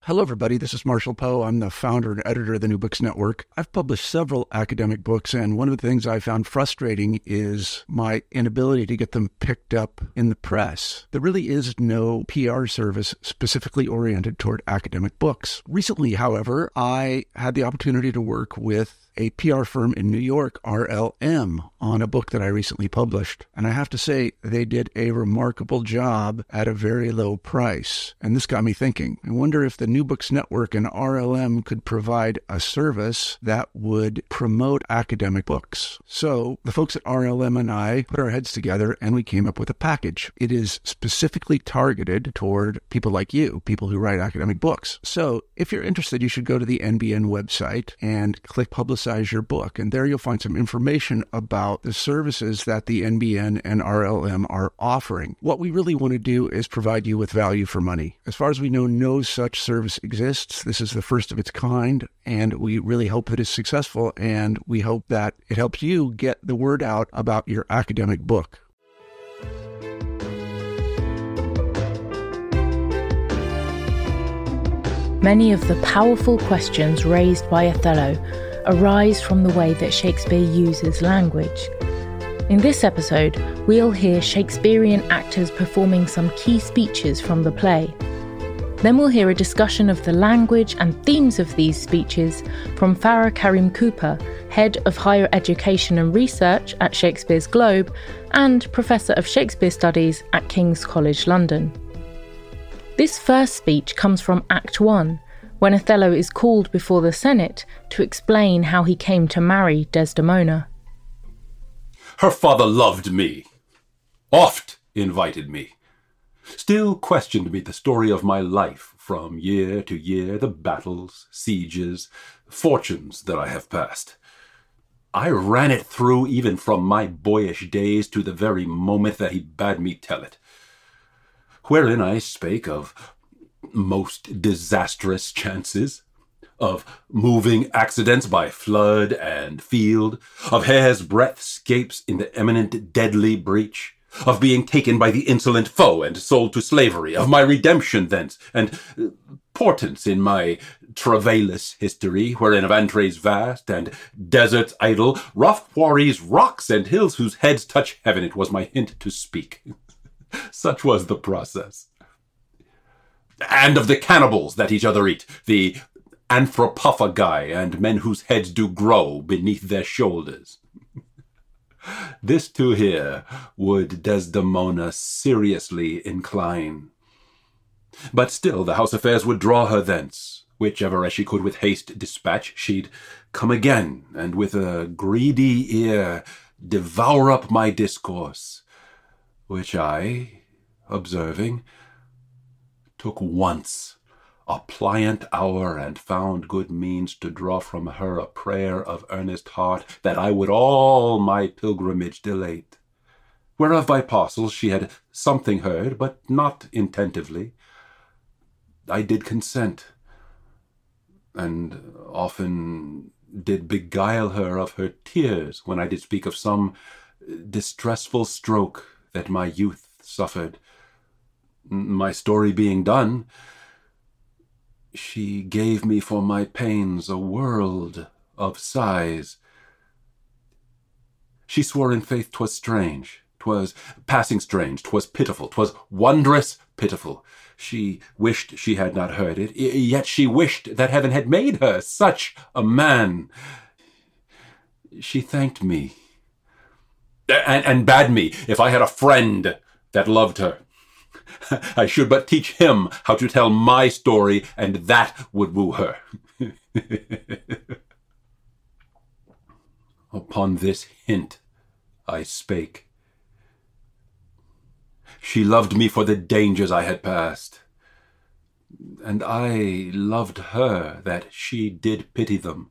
Hello, everybody. This is Marshall Poe. I'm the founder and editor of the New Books Network. I've published several academic books, and one of the things I found frustrating is my inability to get them picked up in the press. There really is no PR service specifically oriented toward academic books. Recently, however, I had the opportunity to work with a PR firm in New York, RLM, on a book that I recently published. And I have to say, they did a remarkable job at a very low price. And this got me thinking. I wonder if the New Books Network and RLM could provide a service that would promote academic books. So the folks at RLM and I put our heads together and we came up with a package. It is specifically targeted toward people like you, people who write academic books. So if you're interested, you should go to the NBN website and click Publicize Your Book. And there you'll find some information about the services that the NBN and RLM are offering. What we really want to do is provide you with value for money. As far as we know, no such service exists. This is the first of its kind, and we really hope that it's successful, and we hope that it helps you get the word out about your academic book. Many of the powerful questions raised by Othello arise from the way that Shakespeare uses language. In this episode, we'll hear Shakespearean actors performing some key speeches from the play. Then we'll hear a discussion of the language and themes of these speeches from Farah Karim Cooper, Head of Higher Education and Research at Shakespeare's Globe and Professor of Shakespeare Studies at King's College London. This first speech comes from Act 1, when Othello is called before the Senate to explain how he came to marry Desdemona. Her father loved me, oft invited me, still questioned me the story of my life from year to year, the battles, sieges, fortunes that I have passed. I ran it through even from my boyish days to the very moment that he bade me tell it, wherein I spake of most disastrous chances, of moving accidents by flood and field, of hair's breadth scapes in the eminent deadly breach, of being taken by the insolent foe and sold to slavery, of my redemption thence, and portents in my travailous history, wherein of antres vast and deserts idle, rough quarries, rocks, and hills whose heads touch heaven, it was my hint to speak. Such was the process. And of the cannibals that each other eat, the anthropophagi, and men whose heads do grow beneath their shoulders. This to hear would Desdemona seriously incline. But still the house affairs would draw her thence, whichever as she could with haste dispatch, she'd come again, and with a greedy ear devour up my discourse, which I, observing, took once a pliant hour, and found good means to draw from her a prayer of earnest heart, that I would all my pilgrimage dilate. Whereof by parcels she had something heard, but not intentively. I did consent, and often did beguile her of her tears, when I did speak of some distressful stroke that my youth suffered. My story being done, she gave me for my pains a world of sighs. She swore in faith 'twas strange, 'twas passing strange, 'twas pitiful, 'twas wondrous pitiful. She wished she had not heard it, yet she wished that heaven had made her such a man. She thanked me, and bade me, if I had a friend that loved her, I should but teach him how to tell my story, and that would woo her. Upon this hint I spake. She loved me for the dangers I had passed, and I loved her that she did pity them.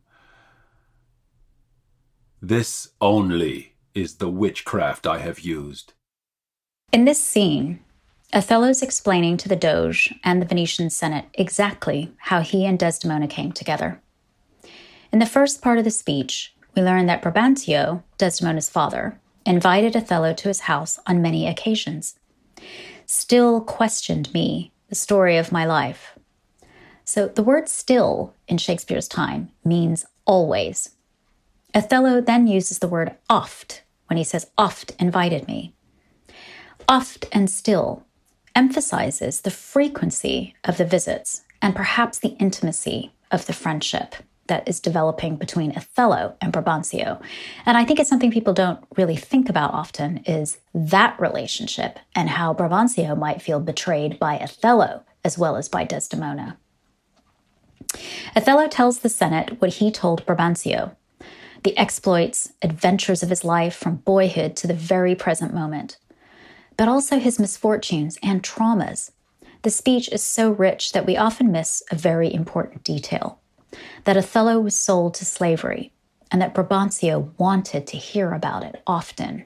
This only is the witchcraft I have used. In this scene, Othello's explaining to the Doge and the Venetian Senate exactly how he and Desdemona came together. In the first part of the speech, we learn that Brabantio, Desdemona's father, invited Othello to his house on many occasions. Still questioned me, the story of my life. So the word still in Shakespeare's time means always. Othello then uses the word oft when he says, oft invited me. Oft and still emphasizes the frequency of the visits and perhaps the intimacy of the friendship that is developing between Othello and Brabantio. And I think it's something people don't really think about often is that relationship and how Brabantio might feel betrayed by Othello as well as by Desdemona. Othello tells the Senate what he told Brabantio, the exploits, adventures of his life from boyhood to the very present moment, but also his misfortunes and traumas. The speech is so rich that we often miss a very important detail, that Othello was sold to slavery and that Brabantio wanted to hear about it often.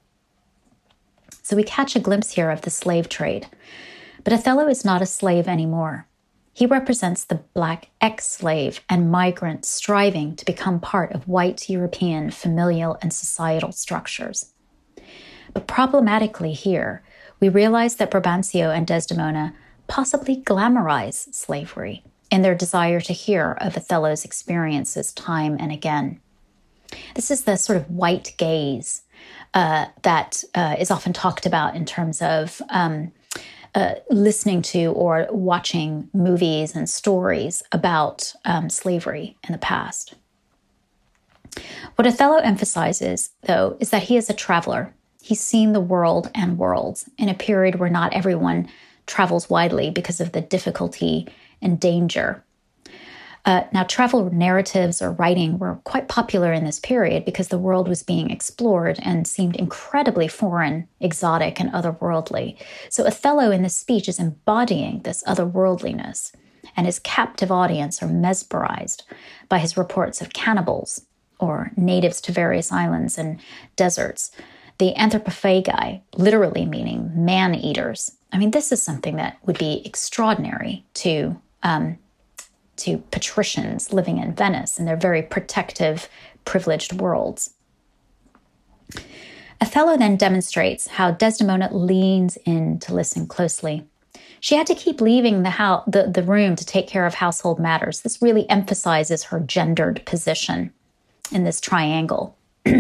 So we catch a glimpse here of the slave trade, but Othello is not a slave anymore. He represents the Black ex-slave and migrant striving to become part of white European familial and societal structures. But problematically here, we realize that Brabantio and Desdemona possibly glamorize slavery in their desire to hear of Othello's experiences time and again. This is the sort of white gaze that is often talked about in terms of listening to or watching movies and stories about slavery in the past. What Othello emphasizes, though, is that he is a traveler. He's seen the world and worlds in a period where not everyone travels widely because of the difficulty and danger. Now, travel narratives or writing were quite popular in this period because the world was being explored and seemed incredibly foreign, exotic, and otherworldly. So Othello in this speech is embodying this otherworldliness, and his captive audience are mesmerized by his reports of cannibals or natives to various islands and deserts. The anthropophagi, literally meaning man-eaters. I mean, this is something that would be extraordinary to patricians living in Venice in their very protective, privileged worlds. Othello then demonstrates how Desdemona leans in to listen closely. She had to keep leaving the room to take care of household matters. This really emphasizes her gendered position in this triangle.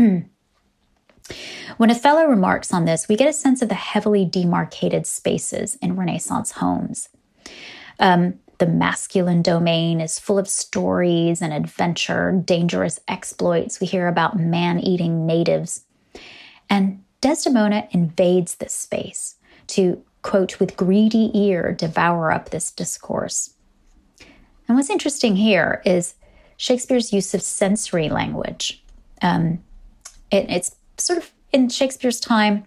When Othello remarks on this, we get a sense of the heavily demarcated spaces in Renaissance homes. The masculine domain is full of stories and adventure, dangerous exploits. We hear about man-eating natives. And Desdemona invades this space to, quote, with greedy ear devour up this discourse. And what's interesting here is Shakespeare's use of sensory language. It's sort of in Shakespeare's time,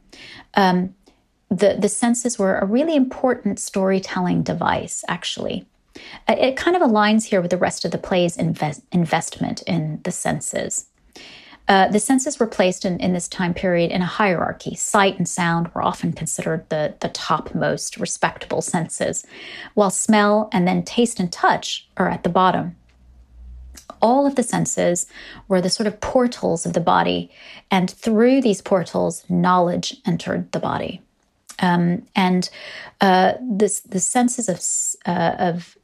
the senses were a really important storytelling device, actually. It kind of aligns here with the rest of the play's investment in the senses. The senses were placed in this time period in a hierarchy. Sight and sound were often considered the topmost respectable senses, while smell and then taste and touch are at the bottom. All of the senses were the sort of portals of the body, and through these portals, knowledge entered the body. The senses of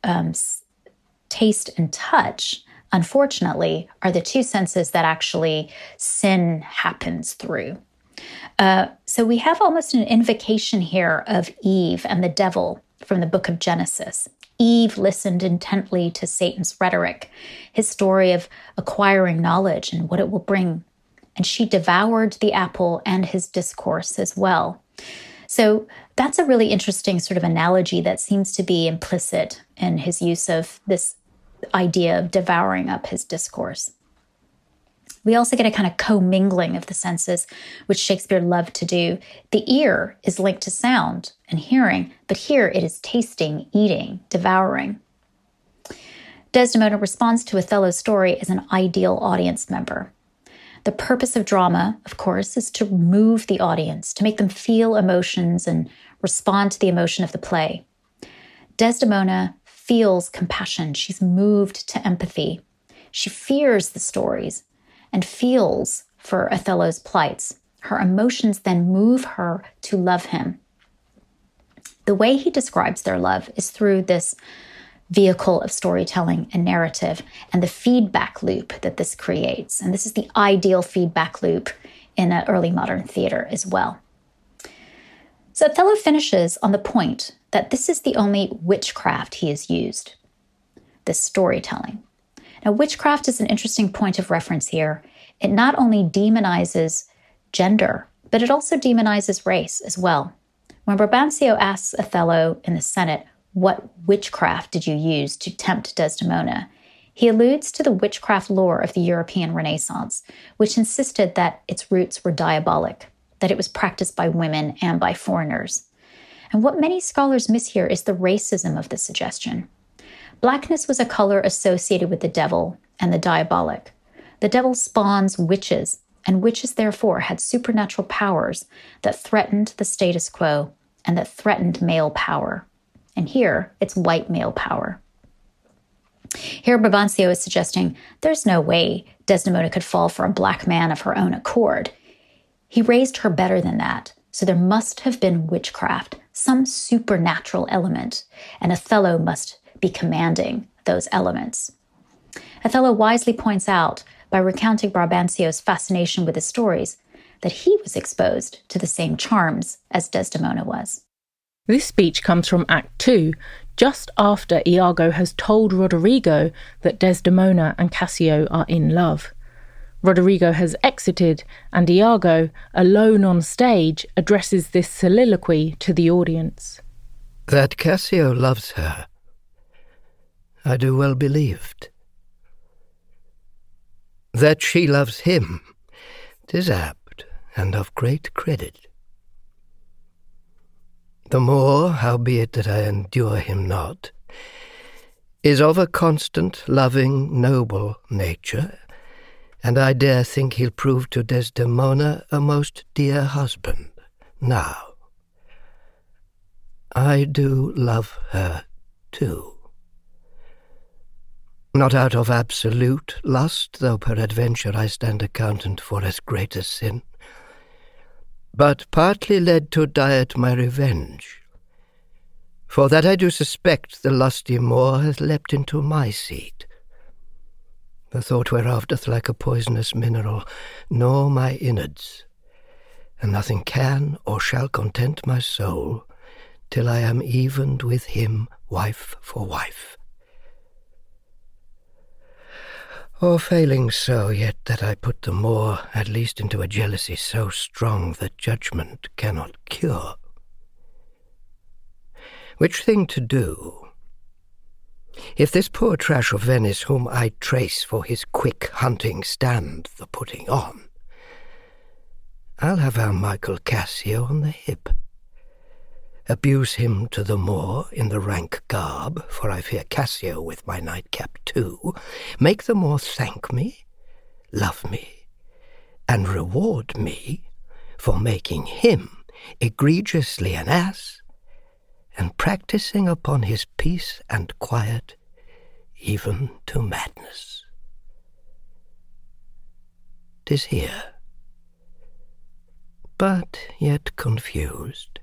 taste and touch, unfortunately, are the two senses that actually sin happens through. So we have almost an invocation here of Eve and the devil from the book of Genesis. Eve listened intently to Satan's rhetoric, his story of acquiring knowledge and what it will bring. And she devoured the apple and his discourse as well. So that's a really interesting sort of analogy that seems to be implicit in his use of this idea of devouring up his discourse. We also get a kind of commingling of the senses, which Shakespeare loved to do. The ear is linked to sound and hearing, but here it is tasting, eating, devouring. Desdemona responds to Othello's story as an ideal audience member. The purpose of drama, of course, is to move the audience, to make them feel emotions and respond to the emotion of the play. Desdemona feels compassion. She's moved to empathy. She fears the stories and feels for Othello's plights. Her emotions then move her to love him. The way he describes their love is through this vehicle of storytelling and narrative, and the feedback loop that this creates. And this is the ideal feedback loop in an early modern theater as well. So Othello finishes on the point that this is the only witchcraft he has used, this storytelling. Now, witchcraft is an interesting point of reference here. It not only demonizes gender, but it also demonizes race as well. When Brabantio asks Othello in the Senate, what witchcraft did you use to tempt Desdemona? He alludes to the witchcraft lore of the European Renaissance, which insisted that its roots were diabolic, that it was practiced by women and by foreigners. And what many scholars miss here is the racism of the suggestion. Blackness was a color associated with the devil and the diabolic. The devil spawns witches, and witches therefore had supernatural powers that threatened the status quo and that threatened male power. And here, it's white male power. Here, Brabantio is suggesting there's no way Desdemona could fall for a black man of her own accord. He raised her better than that, so there must have been witchcraft, some supernatural element, and Othello must be commanding those elements. Othello wisely points out, by recounting Brabantio's fascination with his stories, that he was exposed to the same charms as Desdemona was. This speech comes from Act 2, just after Iago has told Roderigo that Desdemona and Cassio are in love. Roderigo has exited, and Iago, alone on stage, addresses this soliloquy to the audience. That Cassio loves her, I do well believed. That she loves him, 'tis apt and of great credit. The more, howbeit that I endure him not, is of a constant, loving, noble nature, and I dare think he'll prove to Desdemona a most dear husband. Now, I do love her too. Not out of absolute lust, though peradventure I stand accountant for as great a sin, but partly led to diet my revenge. For that I do suspect the lusty Moor hath leapt into my seat, the thought whereof doth like a poisonous mineral gnaw my innards, and nothing can or shall content my soul till I am evened with him wife for wife. Or failing so, yet that I put the Moor at least into a jealousy so strong that judgment cannot cure. Which thing to do, if this poor trash of Venice, whom I trace for his quick hunting, stand the putting on, I'll have our Michael Cassio on the hip, abuse him to the Moor in the rank garb, for I fear Cassio with my nightcap too, make the Moor thank me, love me, and reward me for making him egregiously an ass, and practising upon his peace and quiet even to madness. 'Tis here, but yet confused.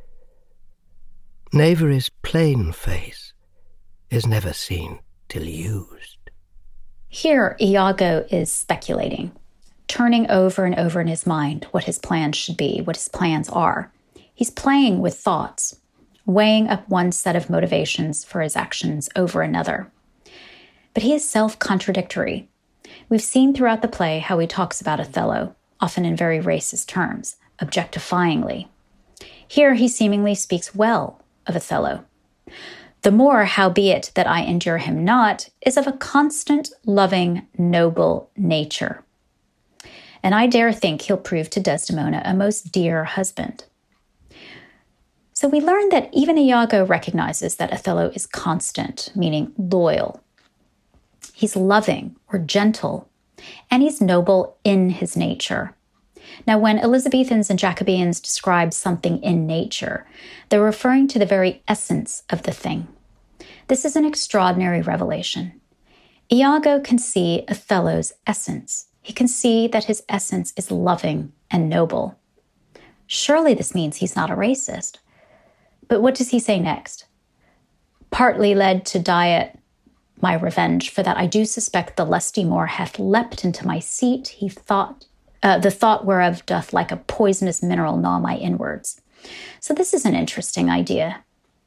Knavery's plain face is never seen till used. Here, Iago is speculating, turning over and over in his mind what his plans should be, what his plans are. He's playing with thoughts, weighing up one set of motivations for his actions over another. But he is self-contradictory. We've seen throughout the play how he talks about Othello, often in very racist terms, objectifyingly. Here he seemingly speaks well of Othello. The more, howbeit that I endure him not, is of a constant, loving, noble nature. And I dare think he'll prove to Desdemona a most dear husband. So we learn that even Iago recognizes that Othello is constant, meaning loyal. He's loving or gentle, and he's noble in his nature. Now, when Elizabethans and Jacobeans describe something in nature, they're referring to the very essence of the thing. This is an extraordinary revelation. Iago can see Othello's essence. He can see that his essence is loving and noble. Surely this means he's not a racist. But what does he say next? partly led to diet my revenge, for that I do suspect the lusty Moor hath leapt into my seat. He thought, the thought whereof doth like a poisonous mineral gnaw my inwards. So this is an interesting idea.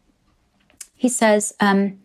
He says,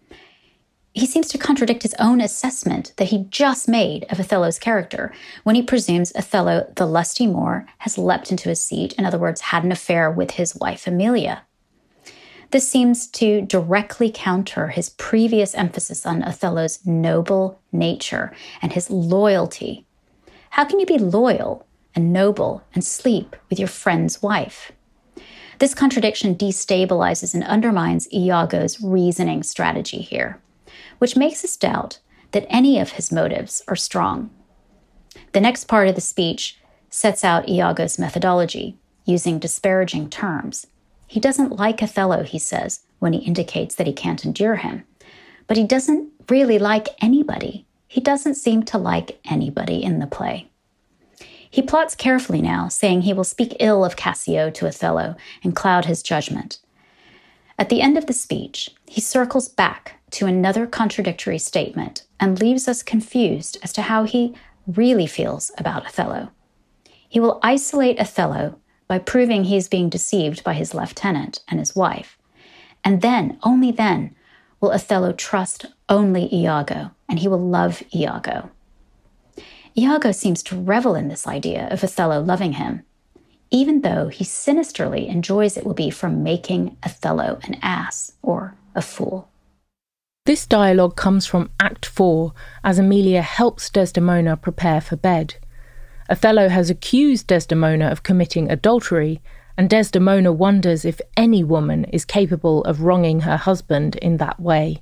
he seems to contradict his own assessment that he just made of Othello's character when he presumes Othello, the lusty Moor, has leapt into his seat, in other words, had an affair with his wife Emilia. This seems to directly counter his previous emphasis on Othello's noble nature and his loyalty. How can you be loyal and noble and sleep with your friend's wife? This contradiction destabilizes and undermines Iago's reasoning strategy here, which makes us doubt that any of his motives are strong. The next part of the speech sets out Iago's methodology, using disparaging terms. He doesn't like Othello, he says, when he indicates that he can't endure him. But he doesn't really like anybody. He doesn't seem to like anybody in the play. He plots carefully now, saying he will speak ill of Cassio to Othello and cloud his judgment. At the end of the speech, he circles back to another contradictory statement and leaves us confused as to how he really feels about Othello. He will isolate Othello by proving he is being deceived by his lieutenant and his wife. And then, only then, will Othello trust only Iago, and he will love Iago. Iago seems to revel in this idea of Othello loving him, even though he sinisterly enjoys it will be from making Othello an ass or a fool. This dialogue comes from Act 4, as Emilia helps Desdemona prepare for bed. Othello has accused Desdemona of committing adultery, and Desdemona wonders if any woman is capable of wronging her husband in that way.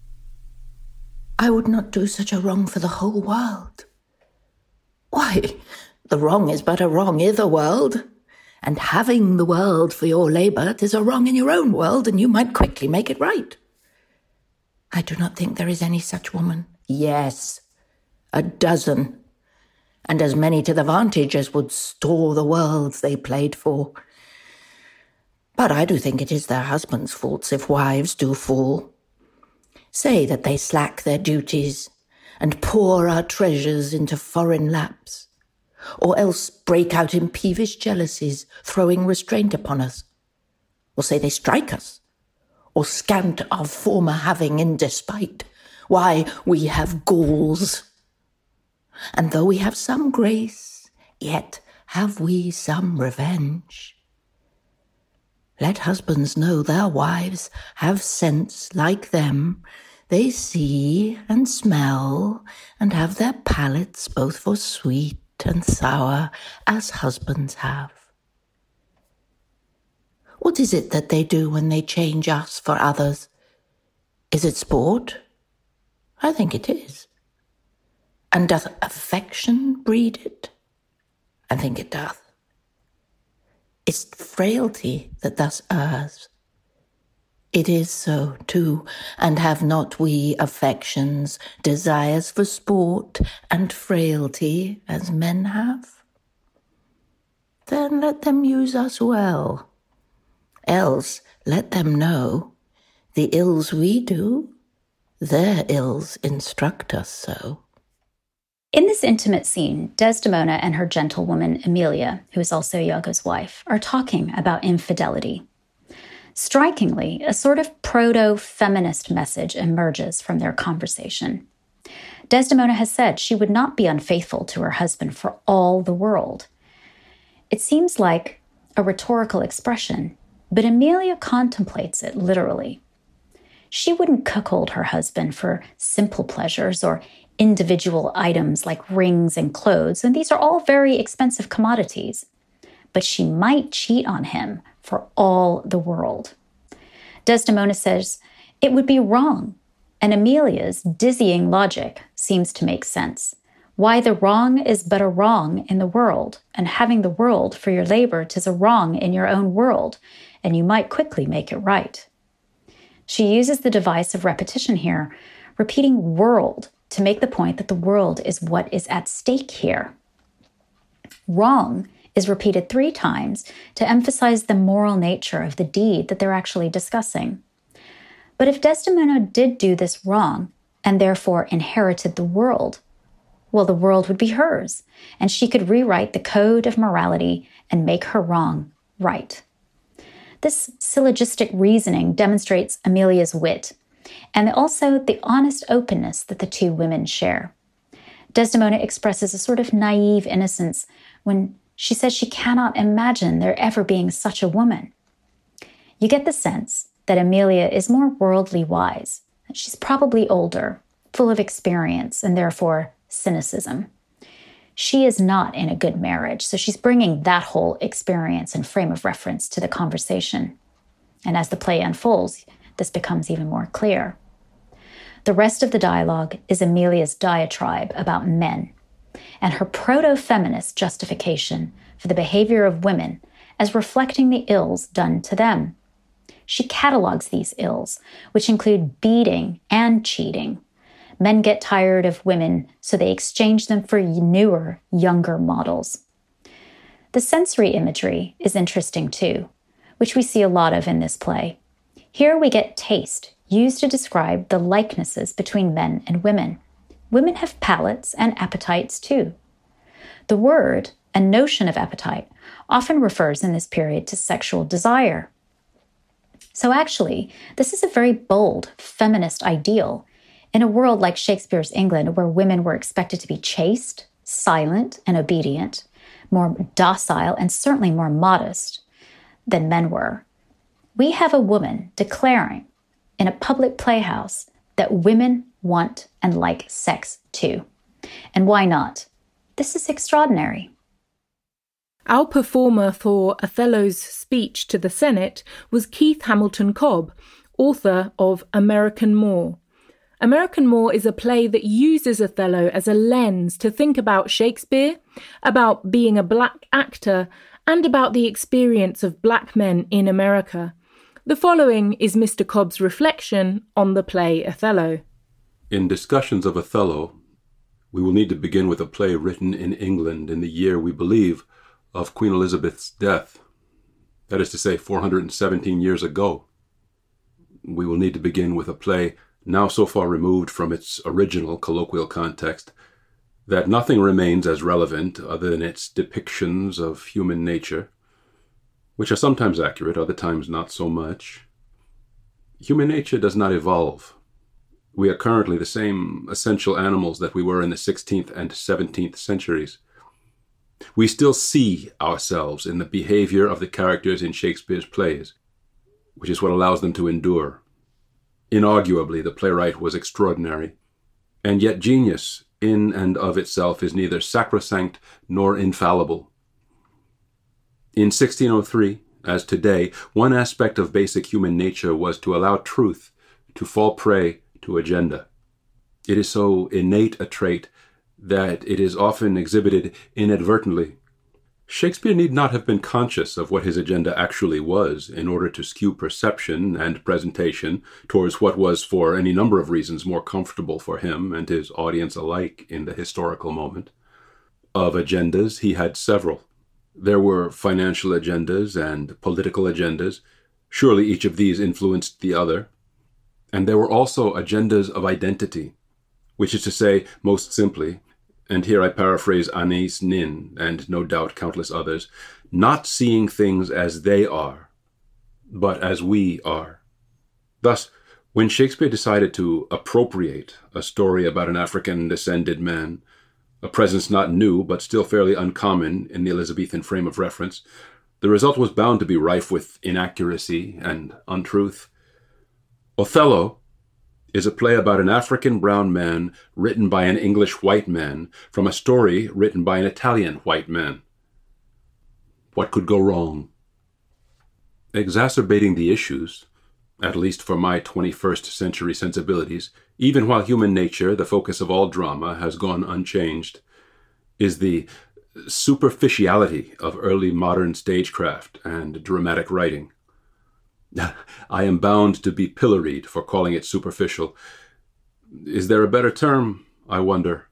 I would not do such a wrong for the whole world. Why, the wrong is but a wrong i' the world, and having the world for your labour, 'tis a wrong in your own world, and you might quickly make it right. I do not think there is any such woman. Yes, a dozen, and as many to the vantage as would store the worlds they played for. But I do think it is their husbands' faults if wives do fall. Say that they slack their duties and pour our treasures into foreign laps, or else break out in peevish jealousies, throwing restraint upon us, or say they strike us, or scant our former having in despite. Why, we have galls. And though we have some grace, yet have we some revenge. Let husbands know their wives have sense like them. They see and smell, and have their palates both for sweet and sour, as husbands have. What is it that they do when they change us for others? Is it sport? I think it is. And doth affection breed it? I think it doth. It's frailty that thus errs. It is so, too, and have not we affections, desires for sport and frailty as men have? Then let them use us well. Else let them know the ills we do, their ills instruct us so. In this intimate scene, Desdemona and her gentlewoman Emilia, who is also Iago's wife, are talking about infidelity. Strikingly, a sort of proto-feminist message emerges from their conversation. Desdemona has said she would not be unfaithful to her husband for all the world. It seems like a rhetorical expression, but Emilia contemplates it literally. She wouldn't cuckold her husband for simple pleasures or individual items like rings and clothes, and these are all very expensive commodities. But she might cheat on him for all the world. Desdemona says it would be wrong, and Emilia's dizzying logic seems to make sense. Why the wrong is but a wrong in the world, and having the world for your labor 'tis a wrong in your own world, and you might quickly make it right. She uses the device of repetition here, repeating world to make the point that the world is what is at stake here. Wrong is repeated 3 times to emphasize the moral nature of the deed that they're actually discussing. But if Desdemona did do this wrong, and therefore inherited the world, well, the world would be hers, and she could rewrite the code of morality and make her wrong right. This syllogistic reasoning demonstrates Emilia's wit, and also the honest openness that the two women share. Desdemona expresses a sort of naive innocence when she says she cannot imagine there ever being such a woman. You get the sense that Emilia is more worldly wise. She's probably older, full of experience, and therefore cynicism. She is not in a good marriage, so she's bringing that whole experience and frame of reference to the conversation. And as the play unfolds, this becomes even more clear. The rest of the dialogue is Emilia's diatribe about men and her proto-feminist justification for the behavior of women as reflecting the ills done to them. She catalogs these ills, which include beating and cheating. Men get tired of women, so they exchange them for newer, younger models. The sensory imagery is interesting too, which we see a lot of in this play. Here we get taste, used to describe the likenesses between men and women. Women have palates and appetites too. The word and notion of appetite often refers in this period to sexual desire. So actually, this is a very bold feminist ideal in a world like Shakespeare's England, where women were expected to be chaste, silent, and obedient, more docile, and certainly more modest than men were. We have a woman declaring in a public playhouse that women want and like sex too. And why not? This is extraordinary. Our performer for Othello's speech to the Senate was Keith Hamilton Cobb, author of American Moor. American Moor is a play that uses Othello as a lens to think about Shakespeare, about being a black actor, and about the experience of black men in America. The following is Mr. Cobb's reflection on the play Othello. In discussions of Othello, we will need to begin with a play written in England in the year, we believe, of Queen Elizabeth's death. That is to say, 417 years ago. We will need to begin with a play now so far removed from its original colloquial context that nothing remains as relevant other than its depictions of human nature, which are sometimes accurate, other times not so much. Human nature does not evolve. We are currently the same essential animals that we were in the 16th and 17th centuries. We still see ourselves in the behavior of the characters in Shakespeare's plays, which is what allows them to endure. Inarguably, the playwright was extraordinary, and yet genius in and of itself is neither sacrosanct nor infallible. In 1603, as today, one aspect of basic human nature was to allow truth to fall prey to agenda. It is so innate a trait that it is often exhibited inadvertently. Shakespeare need not have been conscious of what his agenda actually was in order to skew perception and presentation towards what was, for any number of reasons, more comfortable for him and his audience alike in the historical moment. Of agendas, he had several. There were financial agendas and political agendas. Surely each of these influenced the other. And there were also agendas of identity, which is to say, most simply, and here I paraphrase Anais Nin, and no doubt countless others, not seeing things as they are, but as we are. Thus, when Shakespeare decided to appropriate a story about an African-descended man, a presence not new but still fairly uncommon in the Elizabethan frame of reference, the result was bound to be rife with inaccuracy and untruth. Othello is a play about an African brown man written by an English white man from a story written by an Italian white man. What could go wrong? Exacerbating the issues, at least for my 21st century sensibilities, even while human nature, the focus of all drama, has gone unchanged, is the superficiality of early modern stagecraft and dramatic writing. I am bound to be pilloried for calling it superficial. Is there a better term, I wonder?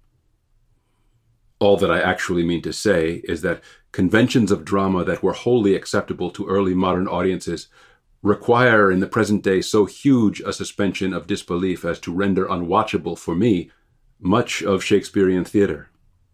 All that I actually mean to say is that conventions of drama that were wholly acceptable to early modern audiences require in the present day so huge a suspension of disbelief as to render unwatchable for me much of Shakespearean theatre.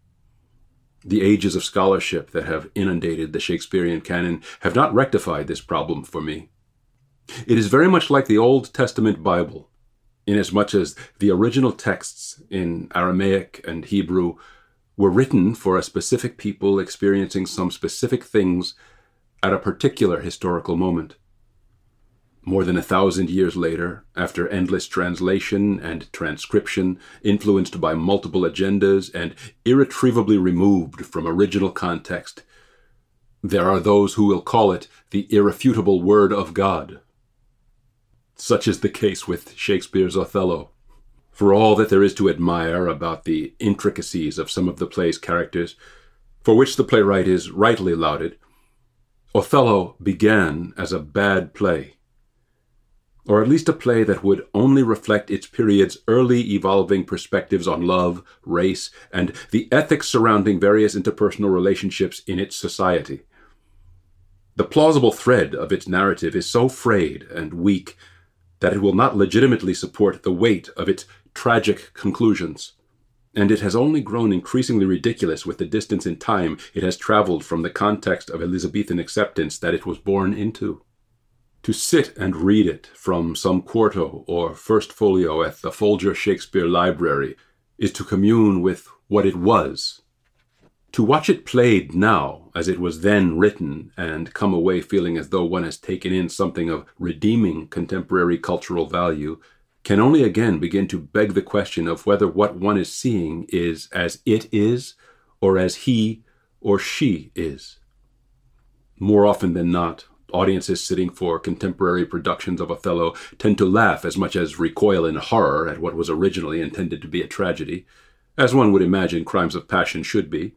The ages of scholarship that have inundated the Shakespearean canon have not rectified this problem for me. It is very much like the Old Testament Bible, inasmuch as the original texts in Aramaic and Hebrew were written for a specific people experiencing some specific things at a particular historical moment. More than 1,000 years later, after endless translation and transcription, influenced by multiple agendas and irretrievably removed from original context, there are those who will call it the irrefutable Word of God. Such is the case with Shakespeare's Othello. For all that there is to admire about the intricacies of some of the play's characters, for which the playwright is rightly lauded, Othello began as a bad play, or at least a play that would only reflect its period's early evolving perspectives on love, race, and the ethics surrounding various interpersonal relationships in its society. The plausible thread of its narrative is so frayed and weak that it will not legitimately support the weight of its tragic conclusions, and it has only grown increasingly ridiculous with the distance in time it has traveled from the context of Elizabethan acceptance that it was born into. To sit and read it from some quarto or first folio at the Folger Shakespeare Library is to commune with what it was. To watch it played now, as it was then written, and come away feeling as though one has taken in something of redeeming contemporary cultural value, can only again begin to beg the question of whether what one is seeing is as it is, or as he or she is. More often than not, audiences sitting for contemporary productions of Othello tend to laugh as much as recoil in horror at what was originally intended to be a tragedy, as one would imagine crimes of passion should be.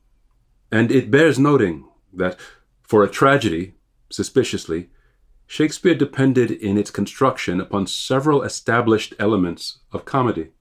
And it bears noting that, for a tragedy, suspiciously, Shakespeare depended in its construction upon several established elements of comedy.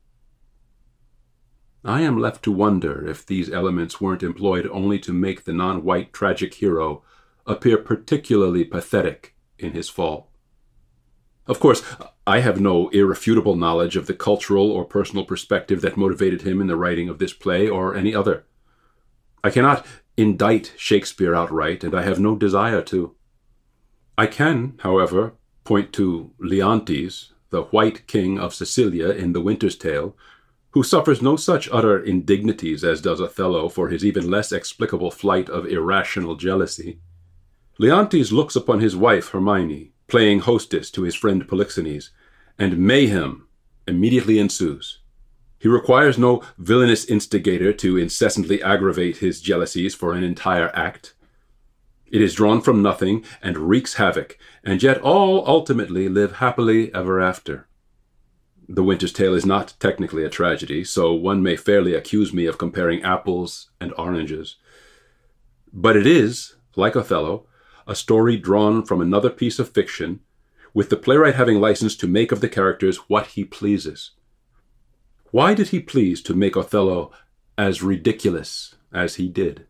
I am left to wonder if these elements weren't employed only to make the non-white tragic hero appear particularly pathetic in his fall. Of course, I have no irrefutable knowledge of the cultural or personal perspective that motivated him in the writing of this play or any other. I cannot indict Shakespeare outright, and I have no desire to. I can, however, point to Leontes, the white king of Sicilia in The Winter's Tale, who suffers no such utter indignities as does Othello for his even less explicable flight of irrational jealousy. Leontes looks upon his wife Hermione, playing hostess to his friend Polixenes, and mayhem immediately ensues. He requires no villainous instigator to incessantly aggravate his jealousies for an entire act. It is drawn from nothing and wreaks havoc, and yet all ultimately live happily ever after. The Winter's Tale is not technically a tragedy, so one may fairly accuse me of comparing apples and oranges. But it is, like Othello, a story drawn from another piece of fiction, with the playwright having license to make of the characters what he pleases. Why did he please to make Othello as ridiculous as he did?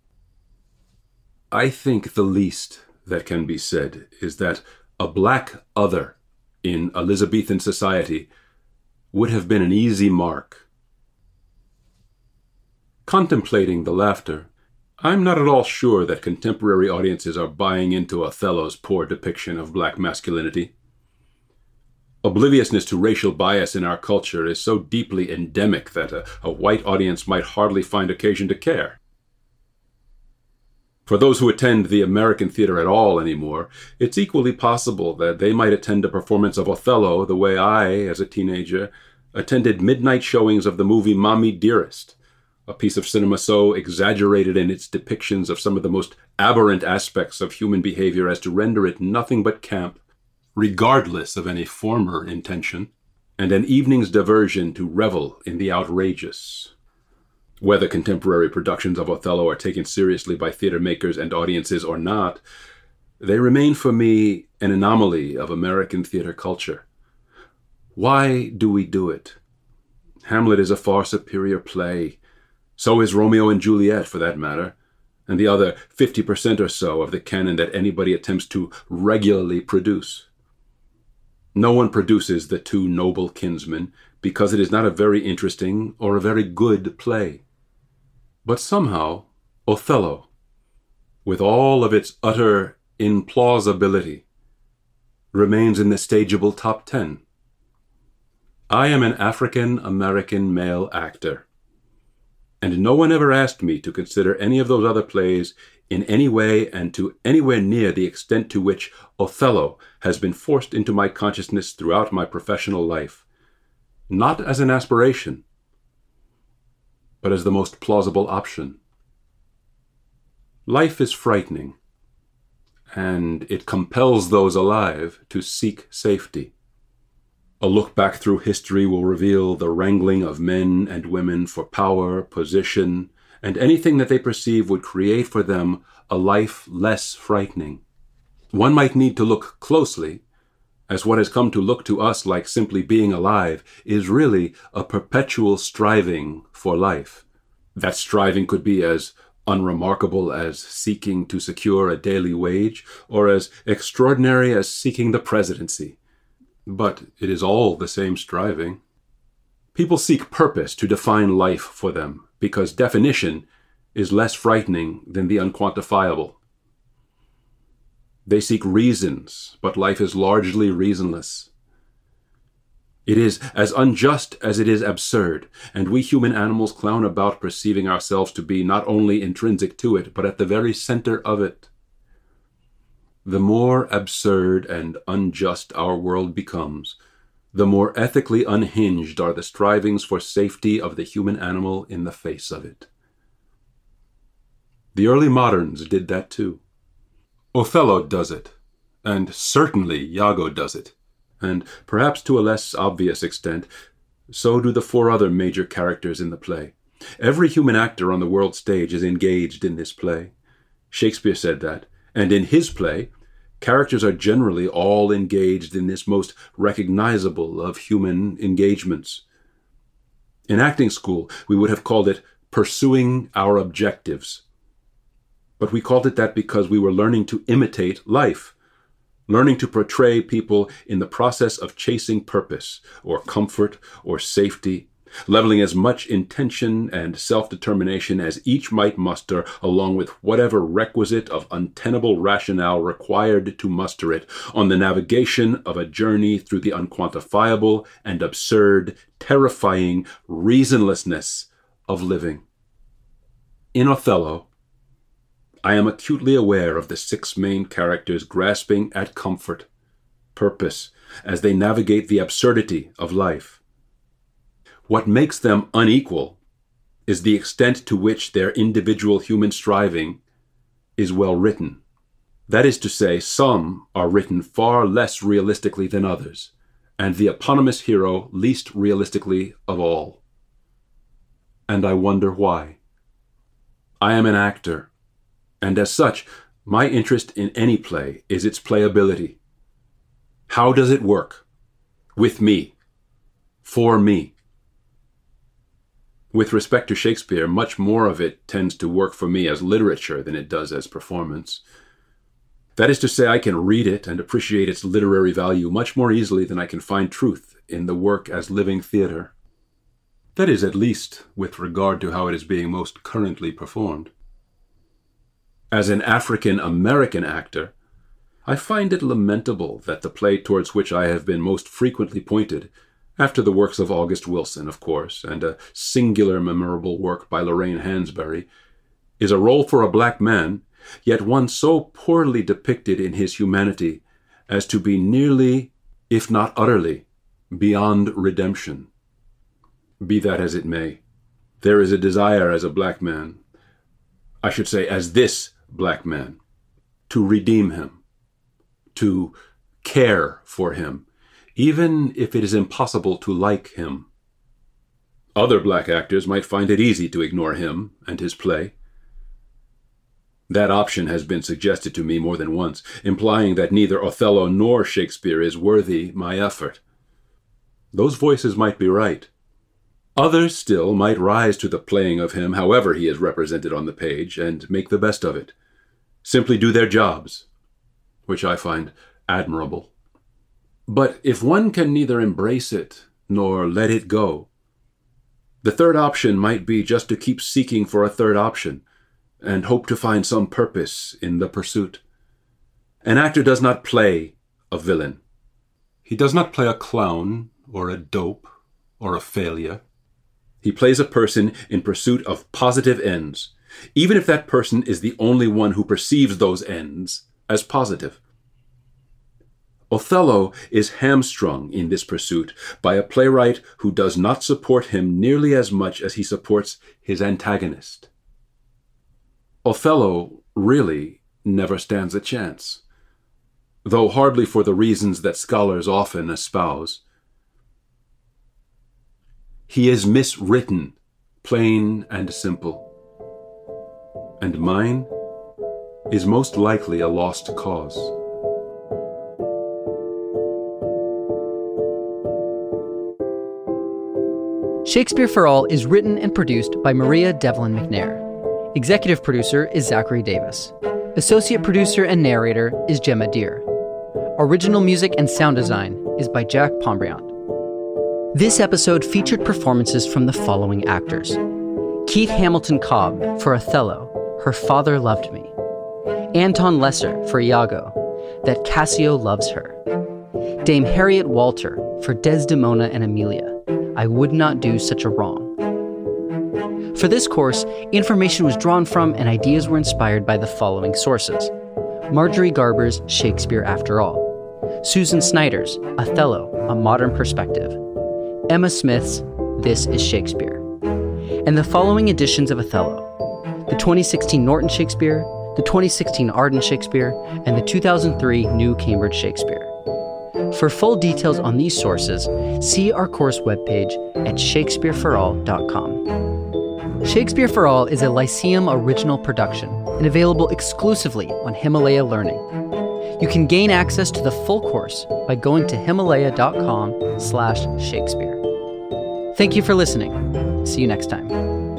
I think the least that can be said is that a black other in Elizabethan society would have been an easy mark. Contemplating the laughter, I'm not at all sure that contemporary audiences are buying into Othello's poor depiction of black masculinity. Obliviousness to racial bias in our culture is so deeply endemic that a white audience might hardly find occasion to care. For those who attend the American theater at all anymore, it's equally possible that they might attend a performance of Othello the way I, as a teenager, attended midnight showings of the movie Mommy Dearest, a piece of cinema so exaggerated in its depictions of some of the most aberrant aspects of human behavior as to render it nothing but camp, regardless of any former intention, and an evening's diversion to revel in the outrageous. Whether contemporary productions of Othello are taken seriously by theater makers and audiences or not, they remain for me an anomaly of American theater culture. Why do we do it? Hamlet is a far superior play. So is Romeo and Juliet, for that matter. and the other 50% or so of the canon that anybody attempts to regularly produce. No one produces The Two Noble Kinsmen because it is not a very interesting or a very good play. But somehow, Othello, with all of its utter implausibility, remains in the stageable top 10. I am an African-American male actor, and no one ever asked me to consider any of those other plays in any way and to anywhere near the extent to which Othello has been forced into my consciousness throughout my professional life, not as an aspiration, but as the most plausible option. Life is frightening, and it compels those alive to seek safety. A look back through history will reveal the wrangling of men and women for power, position, and anything that they perceive would create for them a life less frightening. One might need to look closely, as what has come to look to us like simply being alive is really a perpetual striving for life. That striving could be as unremarkable as seeking to secure a daily wage, or as extraordinary as seeking the presidency. But it is all the same striving. People seek purpose to define life for them, because definition is less frightening than the unquantifiable. They seek reasons, but life is largely reasonless. It is as unjust as it is absurd, and we human animals clown about perceiving ourselves to be not only intrinsic to it, but at the very center of it. The more absurd and unjust our world becomes, the more ethically unhinged are the strivings for safety of the human animal in the face of it. The early moderns did that too. Othello does it, and certainly Iago does it, and perhaps to a less obvious extent, so do the four other major characters in the play. Every human actor on the world stage is engaged in this play. Shakespeare said that, and in his play, characters are generally all engaged in this most recognizable of human engagements. In acting school, we would have called it pursuing our objectives. But we called it that because we were learning to imitate life, learning to portray people in the process of chasing purpose, or comfort, or safety, leveling as much intention and self-determination as each might muster, along with whatever requisite of untenable rationale required to muster it, on the navigation of a journey through the unquantifiable and absurd, terrifying reasonlessness of living. In Othello, I am acutely aware of the six main characters grasping at comfort, purpose, as they navigate the absurdity of life. What makes them unequal is the extent to which their individual human striving is well written. That is to say, some are written far less realistically than others, and the eponymous hero least realistically of all. And I wonder why. I am an actor, and as such, my interest in any play is its playability. How does it work? With me. For me. With respect to Shakespeare, much more of it tends to work for me as literature than it does as performance. That is to say, I can read it and appreciate its literary value much more easily than I can find truth in the work as living theater. That is, at least, with regard to how it is being most currently performed. As an African-American actor, I find it lamentable that the play towards which I have been most frequently pointed, after the works of August Wilson, of course, and a singular memorable work by Lorraine Hansberry, is a role for a black man, yet one so poorly depicted in his humanity as to be nearly, if not utterly, beyond redemption. Be that as it may, there is a desire as a black man, I should say as this black man, to redeem him, to care for him, even if it is impossible to like him. Other black actors might find it easy to ignore him and his play. That option has been suggested to me more than once, implying that neither Othello nor Shakespeare is worthy my effort. Those voices might be right. Others still might rise to the playing of him however he is represented on the page and make the best of it. Simply do their jobs, which I find admirable. But if one can neither embrace it nor let it go, the third option might be just to keep seeking for a third option and hope to find some purpose in the pursuit. An actor does not play a villain. He does not play a clown or a dope or a failure. He plays a person in pursuit of positive ends, even if that person is the only one who perceives those ends as positive. Othello is hamstrung in this pursuit by a playwright who does not support him nearly as much as he supports his antagonist. Othello really never stands a chance, though hardly for the reasons that scholars often espouse. He is miswritten, plain and simple, and mine is most likely a lost cause. Shakespeare for All is written and produced by Maria Devlin McNair. Executive producer is Zachary Davis. Associate producer and narrator is Gemma Deer. Original music and sound design is by Jack Pombriant. This episode featured performances from the following actors: Keith Hamilton Cobb for Othello, Her Father Loved Me; Anton Lesser for Iago, That Cassio Loves Her; Dame Harriet Walter for Desdemona and Emilia, I Would Not Do Such a Wrong. For this course, information was drawn from and ideas were inspired by the following sources: Marjorie Garber's Shakespeare After All, Susan Snyder's Othello, A Modern Perspective, Emma Smith's This is Shakespeare, and the following editions of Othello: the 2016 Norton Shakespeare, the 2016 Arden Shakespeare, and the 2003 New Cambridge Shakespeare. For full details on these sources, see our course webpage at shakespeareforall.com. Shakespeare for All is a Lyceum original production and available exclusively on Himalaya Learning. You can gain access to the full course by going to himalaya.com/Shakespeare. Thank you for listening. See you next time.